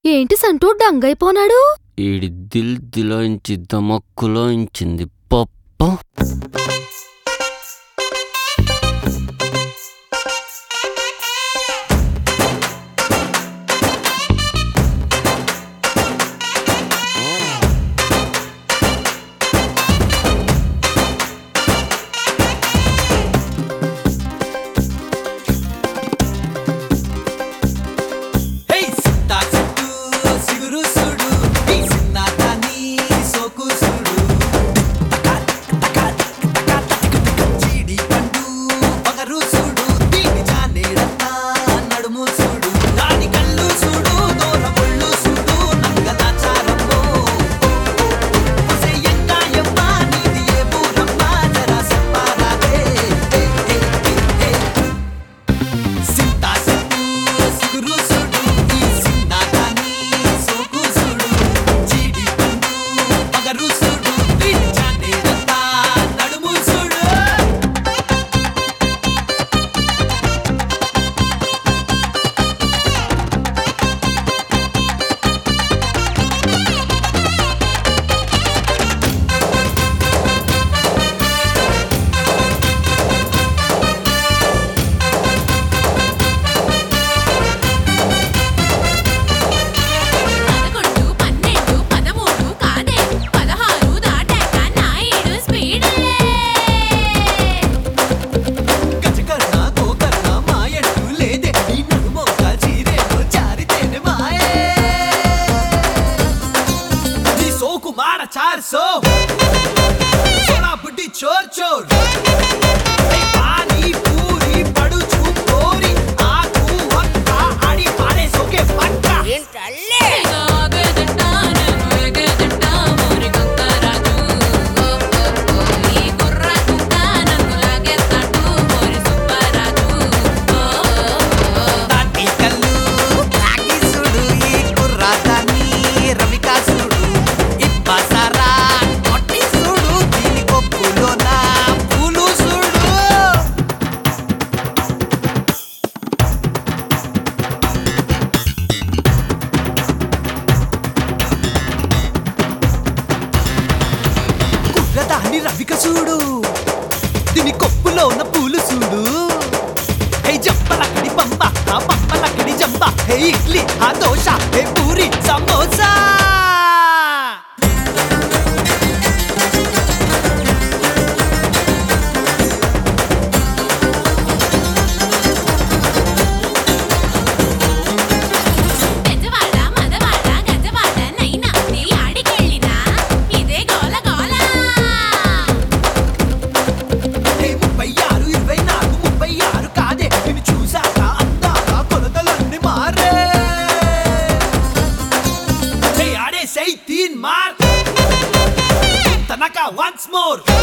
ఏంటి సంటూ డంగైపోనాడు? ఈడి దిల్ దిలోంచి దమక్కులోంచింది పప్ప. सोना बुड्ढी चोर चोर पानी पूरी पड़ू छू गोरी आकू वक्का आड़ी पाड़े सोके पक्का రవిక చూడు దీని కొప్పులో ఉన్న పూలు చూడు హే జంపలక్కడి పంప ఆ పంపలక్కడి జంప హే ఇడ్లీ ఆ దోశ హే puri samosa Say teen mar Tanaka once more